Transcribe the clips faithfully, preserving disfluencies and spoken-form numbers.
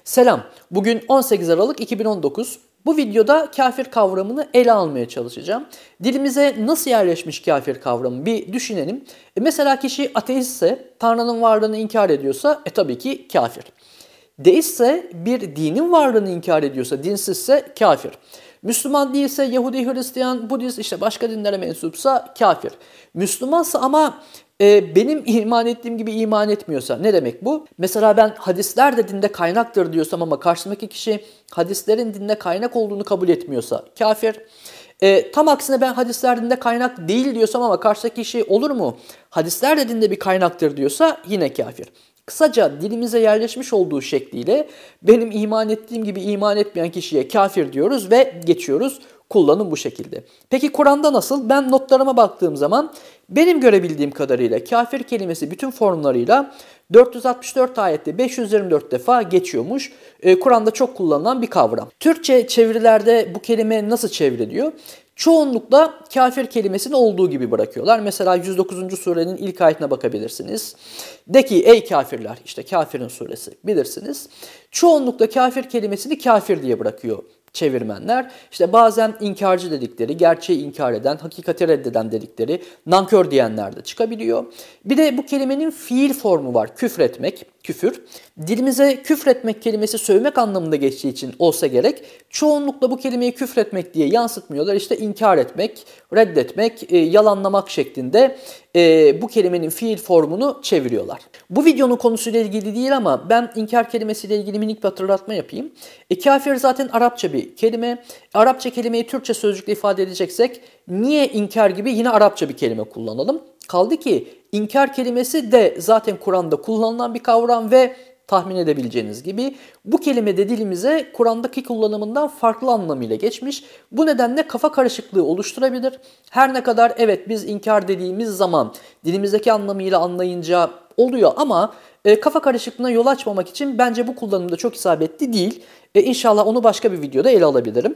Selam. Bugün on sekiz Aralık iki bin on dokuz. Bu videoda kafir kavramını ele almaya çalışacağım. Dilimize nasıl yerleşmiş kafir kavramı bir düşünelim. E mesela kişi ateistse, Tanrı'nın varlığını inkar ediyorsa e tabii ki kafir. Deistse, bir dinin varlığını inkar ediyorsa, dinsizse kafir. Müslüman değilse, Yahudi, Hristiyan, Budist, işte başka dinlere mensupsa kafir. Müslümansa ama e, benim iman ettiğim gibi iman etmiyorsa ne demek bu? Mesela ben hadisler de dinde kaynaktır diyorsam ama karşımdaki kişi hadislerin dinde kaynak olduğunu kabul etmiyorsa kafir. E, tam aksine ben hadisler dinde kaynak değil diyorsam ama karşıdaki kişi olur mu? Hadisler de dinde bir kaynaktır diyorsa yine kafir. Kısaca dilimize yerleşmiş olduğu şekliyle benim iman ettiğim gibi iman etmeyen kişiye kafir diyoruz ve geçiyoruz. Kullanım bu şekilde. Peki Kur'an'da nasıl? Ben notlarıma baktığım zaman benim görebildiğim kadarıyla kafir kelimesi bütün formlarıyla dört yüz altmış dört ayette beş yüz yirmi dört defa geçiyormuş. Ee, Kur'an'da çok kullanılan bir kavram. Türkçe çevirilerde bu kelime nasıl çevriliyor? Çoğunlukla kafir kelimesini olduğu gibi bırakıyorlar. Mesela yüz dokuzuncu surenin ilk ayetine bakabilirsiniz. De ki ey kafirler, işte kafirin suresi bilirsiniz. Çoğunlukla kafir kelimesini kafir diye bırakıyor çevirmenler. İşte bazen inkarcı dedikleri, gerçeği inkar eden, hakikati reddeden dedikleri, nankör diyenler de çıkabiliyor. Bir de bu kelimenin fiil formu var, küfretmek, küfür. Dilimize küfretmek kelimesi sövmek anlamında geçtiği için olsa gerek, çoğunlukla bu kelimeyi küfretmek diye yansıtmıyorlar. İşte inkar etmek, reddetmek, e, yalanlamak şeklinde e, bu kelimenin fiil formunu çeviriyorlar. Bu videonun konusuyla ilgili değil ama ben inkar kelimesiyle ilgili minik bir hatırlatma yapayım. E, kafir zaten Arapça bir kelime. Arapça kelimeyi Türkçe sözcükle ifade edeceksek niye inkar gibi yine Arapça bir kelime kullanalım? Kaldı ki inkar kelimesi de zaten Kur'an'da kullanılan bir kavram ve tahmin edebileceğiniz gibi bu kelime de dilimize Kur'an'daki kullanımından farklı anlamıyla geçmiş. Bu nedenle kafa karışıklığı oluşturabilir. Her ne kadar evet biz inkar dediğimiz zaman dilimizdeki anlamıyla anlayınca oluyor ama e, kafa karışıklığına yol açmamak için bence bu kullanımda çok isabetli değil. E, İnşallah onu başka bir videoda ele alabilirim.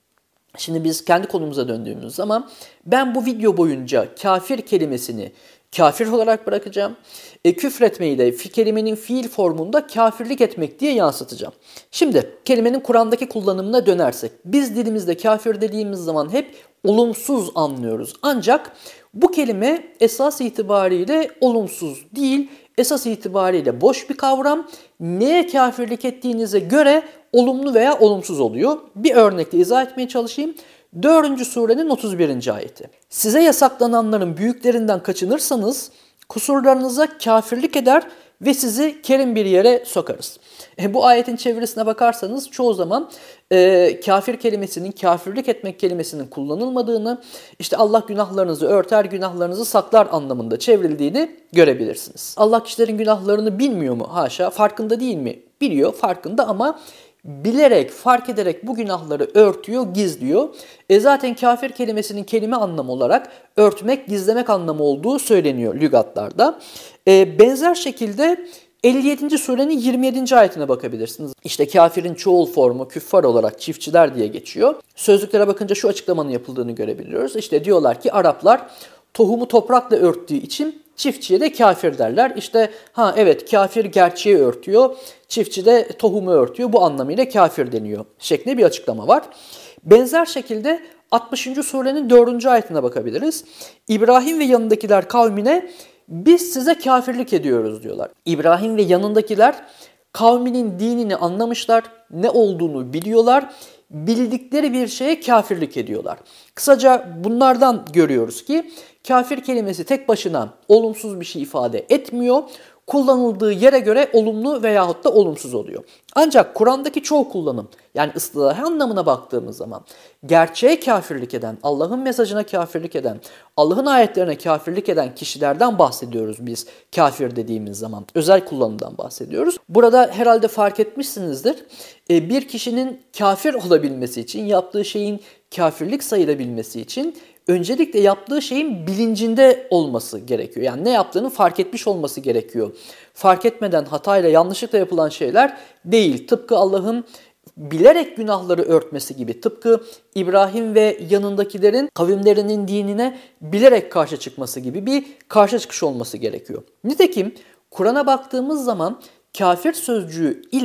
Şimdi biz kendi konumuza döndüğümüz zaman ben bu video boyunca kafir kelimesini kafir olarak bırakacağım. E, küfretmeyi de kelimenin fiil formunda kafirlik etmek diye yansıtacağım. Şimdi kelimenin Kur'an'daki kullanımına dönersek biz dilimizde kafir dediğimiz zaman hep olumsuz anlıyoruz. Ancak bu kelime esas itibariyle olumsuz değil, esas itibariyle boş bir kavram. Neye kafirlik ettiğinize göre olumlu veya olumsuz oluyor. Bir örnekle izah etmeye çalışayım. dördüncü surenin otuz birinci ayeti. Size yasaklananların büyüklerinden kaçınırsanız kusurlarınıza kafirlik eder ve sizi kerim bir yere sokarız. E, bu ayetin çevirisine bakarsanız çoğu zaman e, kafir kelimesinin, kafirlik etmek kelimesinin kullanılmadığını, işte Allah günahlarınızı örter, günahlarınızı saklar anlamında çevrildiğini görebilirsiniz. Allah kişilerin günahlarını bilmiyor mu? Haşa, farkında değil mi? Biliyor, farkında ama bilerek, fark ederek bu günahları örtüyor, gizliyor. E zaten kafir kelimesinin kelime anlamı olarak örtmek, gizlemek anlamı olduğu söyleniyor lügatlarda. E, benzer şekilde elli yedinci surenin yirmi yedinci ayetine bakabilirsiniz. İşte kafirin çoğul formu küffar olarak çiftçiler diye geçiyor. Sözlüklere bakınca şu açıklamanın yapıldığını görebiliyoruz. İşte diyorlar ki Araplar tohumu toprakla örttüğü için çiftçiye de kafir derler. İşte ha evet kafir gerçeği örtüyor, çiftçi de tohumu örtüyor. Bu anlamıyla kafir deniyor şeklinde bir açıklama var. Benzer şekilde altmışıncı surenin dördüncü ayetine bakabiliriz. İbrahim ve yanındakiler kavmine biz size kafirlik ediyoruz diyorlar. İbrahim ve yanındakiler kavminin dinini anlamışlar, ne olduğunu biliyorlar. Bildikleri bir şeye kafirlik ediyorlar. Kısaca bunlardan görüyoruz ki kafir kelimesi tek başına olumsuz bir şey ifade etmiyor. Kullanıldığı yere göre olumlu veyahut da olumsuz oluyor. Ancak Kur'an'daki çoğu kullanım, yani ıslahi anlamına baktığımız zaman gerçeğe kafirlik eden, Allah'ın mesajına kafirlik eden, Allah'ın ayetlerine kafirlik eden kişilerden bahsediyoruz biz kafir dediğimiz zaman. Özel kullanımdan bahsediyoruz. Burada herhalde fark etmişsinizdir. Bir kişinin kafir olabilmesi için, yaptığı şeyin kafirlik sayılabilmesi için öncelikle yaptığı şeyin bilincinde olması gerekiyor. Yani ne yaptığını fark etmiş olması gerekiyor. Fark etmeden hatayla, yanlışlıkla yapılan şeyler değil. Tıpkı Allah'ın bilerek günahları örtmesi gibi, tıpkı İbrahim ve yanındakilerin kavimlerinin dinine bilerek karşı çıkması gibi bir karşı çıkış olması gerekiyor. Nitekim Kur'an'a baktığımız zaman kafir sözcüğü ile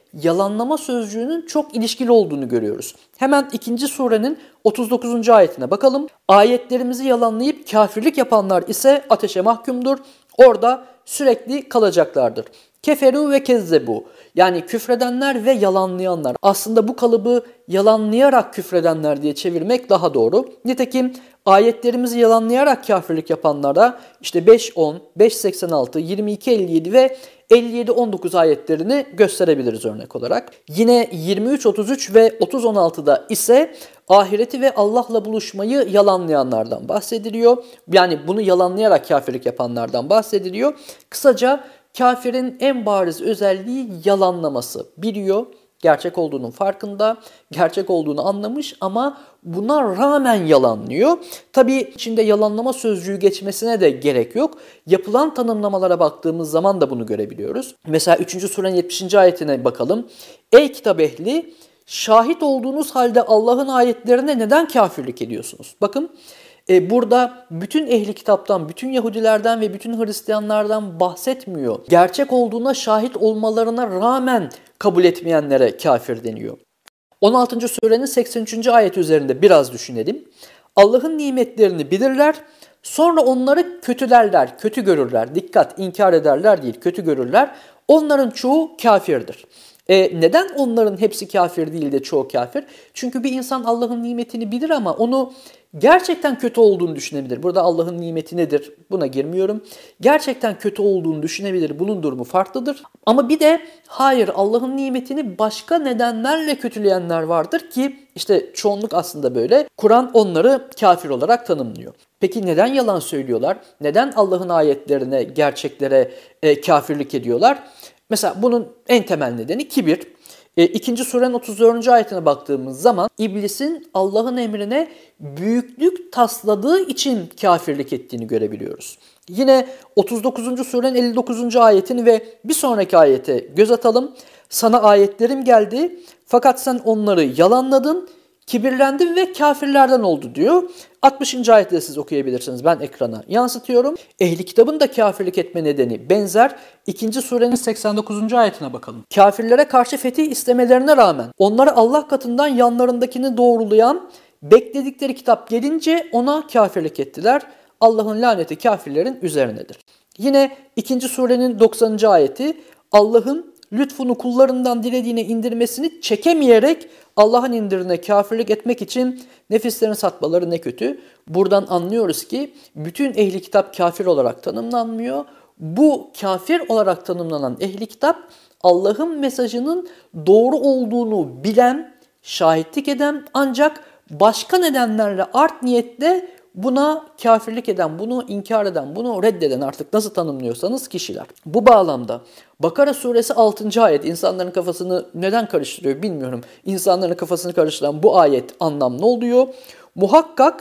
yalanlama sözcüğünün çok ilişkili olduğunu görüyoruz. Hemen ikinci surenin otuz dokuzuncu ayetine bakalım. Ayetlerimizi yalanlayıp kafirlik yapanlar ise ateşe mahkumdur. Orada sürekli kalacaklardır. Keferu ve kezzebu, yani küfredenler ve yalanlayanlar. Aslında bu kalıbı yalanlayarak küfredenler diye çevirmek daha doğru. Nitekim ayetlerimizi yalanlayarak kafirlik yapanlara işte beş on, beş seksen altı, yirmi iki elli yedi ve elli yedi on dokuz ayetlerini gösterebiliriz örnek olarak. Yine yirmi üç otuz üç ve otuz on altıda ise ahireti ve Allah'la buluşmayı yalanlayanlardan bahsediliyor. Yani bunu yalanlayarak kafirlik yapanlardan bahsediliyor. Kısaca kafirin en bariz özelliği yalanlaması. Biliyor, gerçek olduğunun farkında, gerçek olduğunu anlamış ama buna rağmen yalanlıyor. Tabii içinde yalanlama sözcüğü geçmesine de gerek yok. Yapılan tanımlamalara baktığımız zaman da bunu görebiliyoruz. Mesela üçüncü surenin yetmişinci ayetine bakalım. Ey kitap ehli, şahit olduğunuz halde Allah'ın ayetlerine neden kafirlik ediyorsunuz? Bakın. E, burada bütün ehli kitaptan, bütün Yahudilerden ve bütün Hristiyanlardan bahsetmiyor. Gerçek olduğuna şahit olmalarına rağmen kabul etmeyenlere kafir deniyor. on altıncı surenin seksen üçüncü ayet üzerinde biraz düşünelim. Allah'ın nimetlerini bilirler, sonra onları kötülerler, kötü görürler. Dikkat, inkar ederler değil, kötü görürler. Onların çoğu kafirdir. E, neden onların hepsi kafir değil de çoğu kafir? Çünkü bir insan Allah'ın nimetini bilir ama onu gerçekten kötü olduğunu düşünebilir. Burada Allah'ın nimeti nedir? Buna girmiyorum. Gerçekten kötü olduğunu düşünebilir. Bunun durumu farklıdır. Ama bir de hayır, Allah'ın nimetini başka nedenlerle kötüleyenler vardır ki işte çoğunluk aslında böyle. Kur'an onları kafir olarak tanımlıyor. Peki neden yalan söylüyorlar? Neden Allah'ın ayetlerine, gerçeklere e, kafirlik ediyorlar? Mesela bunun en temel nedeni kibir. E, ikinci surenin otuz dördüncü ayetine baktığımız zaman iblisin Allah'ın emrine büyüklük tasladığı için kafirlik ettiğini görebiliyoruz. Yine otuz dokuzuncu surenin elli dokuzuncu ayetini ve bir sonraki ayete göz atalım. Sana ayetlerim geldi fakat sen onları yalanladın, kibirlendin ve kafirlerden oldu diyor. altmışıncı ayette siz okuyabilirsiniz. Ben ekrana yansıtıyorum. Ehli kitabın da kafirlik etme nedeni benzer. ikinci surenin seksen dokuzuncu ayetine bakalım. Kafirlere karşı fetih istemelerine rağmen onları Allah katından yanlarındakini doğrulayan bekledikleri kitap gelince ona kafirlik ettiler. Allah'ın laneti kafirlerin üzerinedir. Yine ikinci surenin doksanıncı ayeti Allah'ın lütfunu kullarından dilediğine indirmesini çekemeyerek Allah'ın indirine kafirlik etmek için nefislerini satmaları ne kötü. Buradan anlıyoruz ki bütün ehli kitap kafir olarak tanımlanmıyor. Bu kafir olarak tanımlanan ehli kitap Allah'ın mesajının doğru olduğunu bilen, şahitlik eden ancak başka nedenlerle art niyetle buna kafirlik eden, bunu inkar eden, bunu reddeden artık nasıl tanımlıyorsanız kişiler. Bu bağlamda Bakara suresi altıncı ayet insanların kafasını neden karıştırıyor bilmiyorum. İnsanların kafasını karıştıran bu ayet anlamlı oluyor. Muhakkak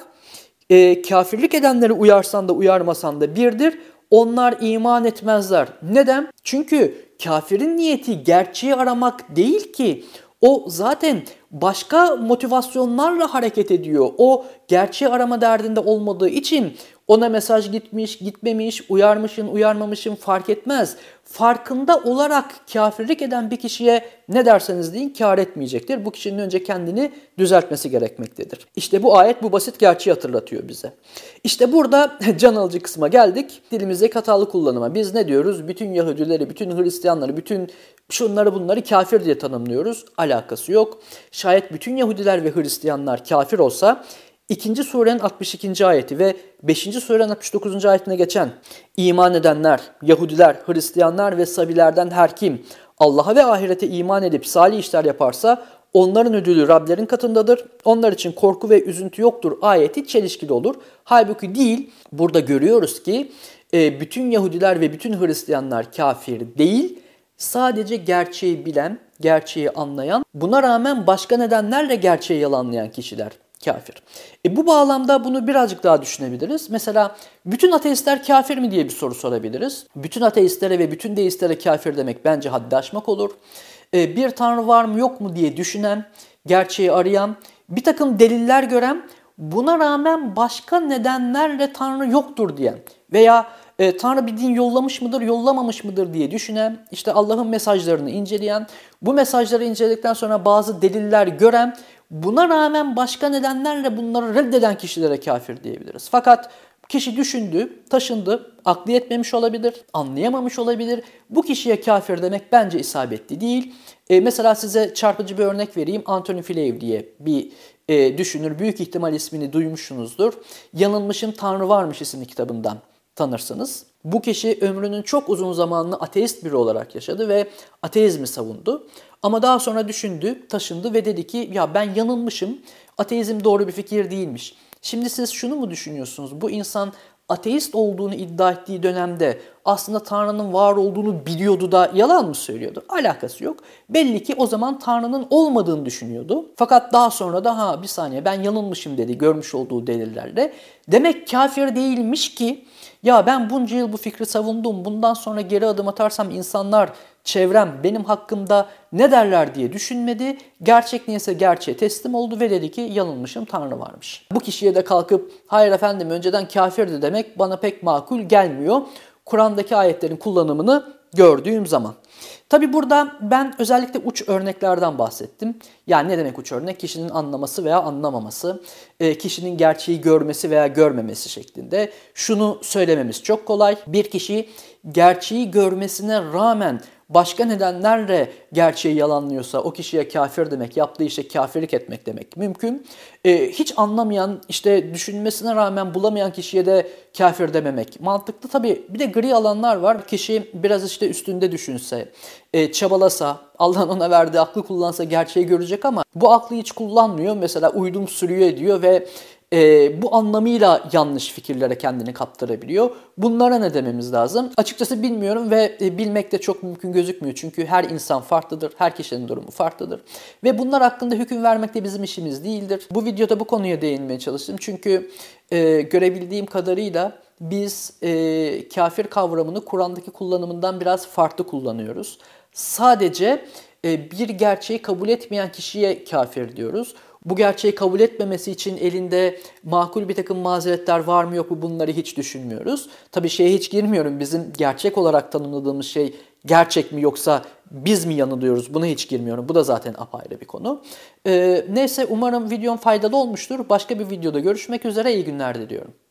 e, kafirlik edenleri uyarsan da uyarmasan da birdir. Onlar iman etmezler. Neden? Çünkü kafirin niyeti gerçeği aramak değil ki. O zaten başka motivasyonlarla hareket ediyor. O gerçeği arama derdinde olmadığı için ona mesaj gitmiş, gitmemiş, uyarmışın, uyarmamışın fark etmez. Farkında olarak kafirlik eden bir kişiye ne derseniz deyin kâr etmeyecektir. Bu kişinin önce kendini düzeltmesi gerekmektedir. İşte bu ayet bu basit gerçeği hatırlatıyor bize. İşte burada can alıcı kısma geldik. Dilimizdeki hatalı kullanıma. Biz ne diyoruz? Bütün Yahudileri, bütün Hristiyanları, bütün şunları bunları kafir diye tanımlıyoruz. Alakası yok. Şayet bütün Yahudiler ve Hristiyanlar kafir olsa İkinci surenin altmış ikinci ayeti ve beşinci surenin altmış dokuzuncu ayetine geçen iman edenler, Yahudiler, Hristiyanlar ve Sabilerden her kim Allah'a ve ahirete iman edip salih işler yaparsa onların ödülü Rablerin katındadır. Onlar için korku ve üzüntü yoktur ayeti çelişkili olur. Halbuki değil, burada görüyoruz ki bütün Yahudiler ve bütün Hristiyanlar kafir değil, sadece gerçeği bilen, gerçeği anlayan, buna rağmen başka nedenlerle gerçeği yalanlayan kişiler kafir. E bu bağlamda bunu birazcık daha düşünebiliriz. Mesela bütün ateistler kafir mi diye bir soru sorabiliriz. Bütün ateistlere ve bütün deistlere kafir demek bence haddi aşmak olur. E bir tanrı var mı yok mu diye düşünen, gerçeği arayan, bir takım deliller gören, buna rağmen başka nedenlerle tanrı yoktur diyen veya e, Tanrı bir din yollamış mıdır, yollamamış mıdır diye düşünen, işte Allah'ın mesajlarını inceleyen, bu mesajları inceledikten sonra bazı deliller gören, buna rağmen başka nedenlerle bunları reddeden kişilere kafir diyebiliriz. Fakat kişi düşündü, taşındı, aklı yetmemiş olabilir, anlayamamış olabilir. Bu kişiye kafir demek bence isabetli değil. E, mesela size çarpıcı bir örnek vereyim. Anthony Flew diye bir e, düşünür. Büyük ihtimal ismini duymuşsunuzdur. Yanılmışım Tanrı Varmış isimli kitabından tanırsınız. Bu kişi ömrünün çok uzun zamanını ateist biri olarak yaşadı ve ateizmi savundu. Ama daha sonra düşündü, taşındı ve dedi ki ya ben yanılmışım, ateizm doğru bir fikir değilmiş. Şimdi siz şunu mu düşünüyorsunuz? Bu insan ateist olduğunu iddia ettiği dönemde aslında Tanrı'nın var olduğunu biliyordu da yalan mı söylüyordu? Alakası yok. Belli ki o zaman Tanrı'nın olmadığını düşünüyordu. Fakat daha sonra da ha bir saniye ben yanılmışım dedi görmüş olduğu delillerle. Demek kafir değilmiş ki ya ben bunca yıl bu fikri savundum. Bundan sonra geri adım atarsam insanlar, çevrem benim hakkımda ne derler diye düşünmedi. Gerçek neyse gerçeğe teslim oldu ve dedi ki yanılmışım Tanrı varmış. Bu kişiye de kalkıp hayır efendim önceden kafirdi demek bana pek makul gelmiyor. Kur'an'daki ayetlerin kullanımını gördüğüm zaman. Tabi burada ben özellikle uç örneklerden bahsettim. Yani ne demek uç örnek? Kişinin anlaması veya anlamaması, kişinin gerçeği görmesi veya görmemesi şeklinde. Şunu söylememiz çok kolay. Bir kişi gerçeği görmesine rağmen başka nedenlerle gerçeği yalanlıyorsa o kişiye kafir demek, yaptığı işe kafirlik etmek demek mümkün. Ee, hiç anlamayan, işte düşünmesine rağmen bulamayan kişiye de kafir dememek mantıklı. Tabii bir de gri alanlar var. Kişi biraz işte üstünde düşünse, e, çabalasa, Allah'ın ona verdiği aklı kullansa gerçeği görecek ama bu aklı hiç kullanmıyor. Mesela uydum sürüyor ediyor ve E, bu anlamıyla yanlış fikirlere kendini kaptırabiliyor. Bunlara ne dememiz lazım? Açıkçası bilmiyorum ve e, bilmek de çok mümkün gözükmüyor. Çünkü her insan farklıdır, her kişinin durumu farklıdır. Ve bunlar hakkında hüküm vermek de bizim işimiz değildir. Bu videoda bu konuya değinmeye çalıştım. Çünkü e, görebildiğim kadarıyla biz e, kafir kavramını Kur'an'daki kullanımından biraz farklı kullanıyoruz. Sadece e, bir gerçeği kabul etmeyen kişiye kafir diyoruz. Bu gerçeği kabul etmemesi için elinde makul bir takım mazeretler var mı yok mu bunları hiç düşünmüyoruz. Tabii şeye hiç girmiyorum, bizim gerçek olarak tanımladığımız şey gerçek mi yoksa biz mi yanılıyoruz, buna hiç girmiyorum. Bu da zaten apayrı bir konu. Ee, neyse umarım videom faydalı olmuştur. Başka bir videoda görüşmek üzere, iyi günler diliyorum.